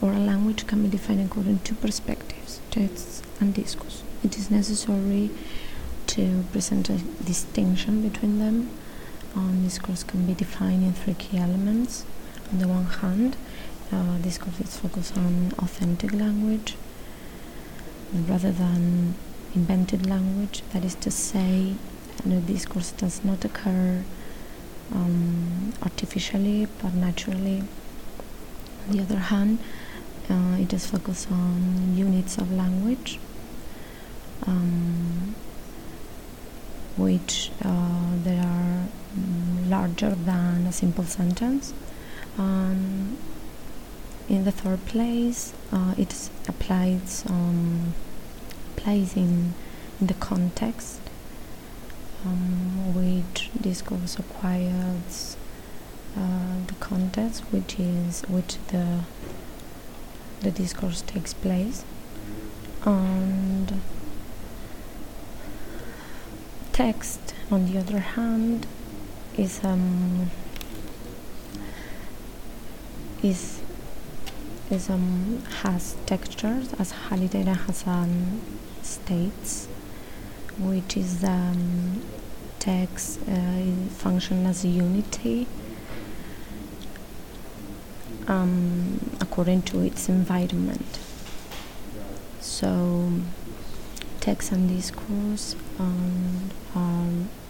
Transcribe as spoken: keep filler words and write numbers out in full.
oral language can be defined according to perspectives, texts, and discourse. It is necessary to present a distinction between them. Um, discourse can be defined in three key elements. On the one hand, uh, discourse is focused on authentic language rather than invented language. That is to say, the discourse does not occur um, artificially but naturally. On the other hand, uh, it is focused on units of language, um, which uh, they are um, larger than a simple sentence. Um, in the third place, uh, it applies um, applies in, in the context, um, which discourse acquires uh, the context, which is which the the discourse takes place, and text, on the other hand, is um is is um has textures, as Halliday and Hassan states, which is um text uh, function as a unity um according to its environment. So text and discourse um, are